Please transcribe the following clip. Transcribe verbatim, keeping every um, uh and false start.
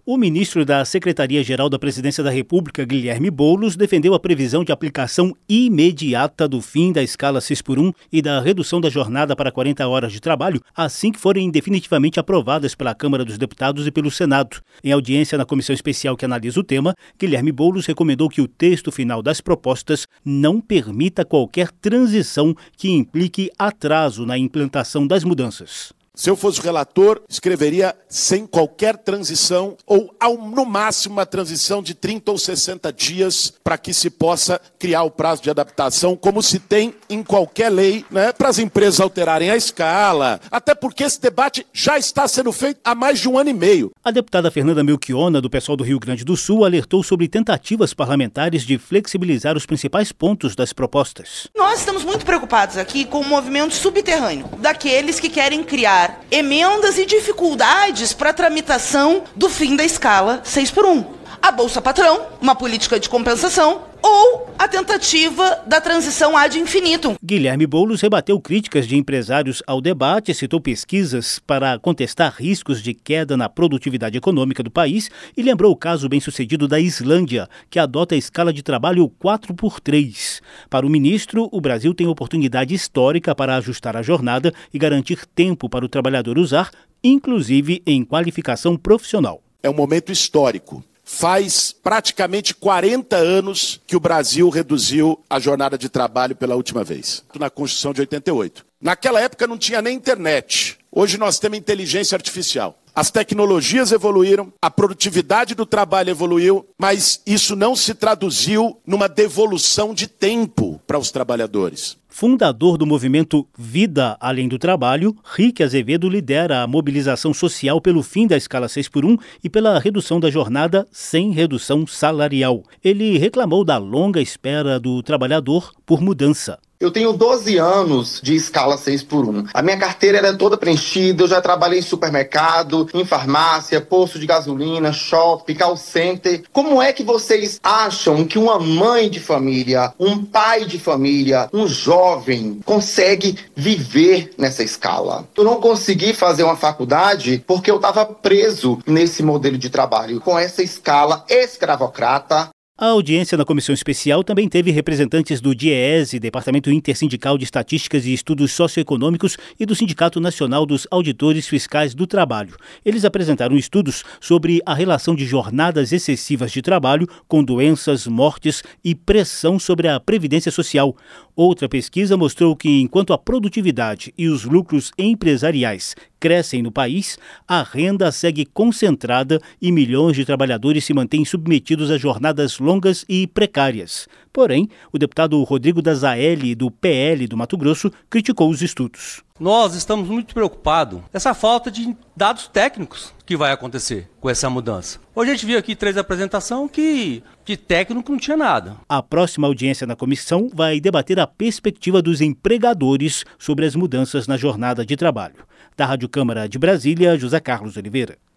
O ministro da Secretaria-Geral da Presidência da República, Guilherme Boulos, defendeu a previsão de aplicação imediata do fim da escala seis por um e da redução da jornada para quarenta horas de trabalho, assim que forem definitivamente aprovadas pela Câmara dos Deputados e pelo Senado. Em audiência na comissão especial que analisa o tema, Guilherme Boulos recomendou que o texto final das propostas não permita qualquer transição que implique atraso na implantação das mudanças. Se eu fosse o relator, escreveria sem qualquer transição ou, ao, no máximo, uma transição de trinta ou sessenta dias para que se possa criar o prazo de adaptação, como se tem em qualquer lei, né, para as empresas alterarem a escala, até porque esse debate já está sendo feito há mais de um ano e meio. A deputada Fernanda Melchiona, do PSOL do Rio Grande do Sul, alertou sobre tentativas parlamentares de flexibilizar os principais pontos das propostas. Nós estamos muito preocupados aqui com o movimento subterrâneo daqueles que querem criar emendas e dificuldades para a tramitação do fim da escala seis por um. A Bolsa Patrão, uma política de compensação ou a tentativa da transição ad infinitum. Guilherme Boulos rebateu críticas de empresários ao debate, citou pesquisas para contestar riscos de queda na produtividade econômica do país e lembrou o caso bem-sucedido da Islândia, que adota a escala de trabalho quatro por três. Para o ministro, o Brasil tem oportunidade histórica para ajustar a jornada e garantir tempo para o trabalhador usar, inclusive em qualificação profissional. É um momento histórico. Faz praticamente quarenta anos que o Brasil reduziu a jornada de trabalho pela última vez, na Constituição de oitenta e oito. Naquela época não tinha nem internet. Hoje nós temos inteligência artificial. As tecnologias evoluíram, a produtividade do trabalho evoluiu, mas isso não se traduziu numa devolução de tempo para os trabalhadores. Fundador do movimento Vida Além do Trabalho, Rick Azevedo lidera a mobilização social pelo fim da escala seis por um e pela redução da jornada sem redução salarial. Ele reclamou da longa espera do trabalhador por mudança. Eu tenho doze anos de escala seis por um. A minha carteira era toda preenchida, eu já trabalhei em supermercado, em farmácia, posto de gasolina, shopping, call center. Como é que vocês acham que uma mãe de família, um pai de família, um jovem consegue viver nessa escala? Eu não consegui fazer uma faculdade porque eu estava preso nesse modelo de trabalho, com essa escala escravocrata. A audiência na comissão especial também teve representantes do DIEESE, Departamento Intersindical de Estatísticas e Estudos Socioeconômicos, e do Sindicato Nacional dos Auditores Fiscais do Trabalho. Eles apresentaram estudos sobre a relação de jornadas excessivas de trabalho com doenças, mortes e pressão sobre a Previdência Social. Outra pesquisa mostrou que, enquanto a produtividade e os lucros empresariais crescem no país, a renda segue concentrada e milhões de trabalhadores se mantêm submetidos a jornadas longas e precárias. Porém, o deputado Rodrigo Dazaeli, do P L do Mato Grosso, criticou os estudos. Nós estamos muito preocupados com essa falta de dados técnicos que vai acontecer com essa mudança. Hoje a gente viu aqui três apresentações que de técnico não tinha nada. A próxima audiência na comissão vai debater a perspectiva dos empregadores sobre as mudanças na jornada de trabalho. Da Rádio Câmara de Brasília, José Carlos Oliveira.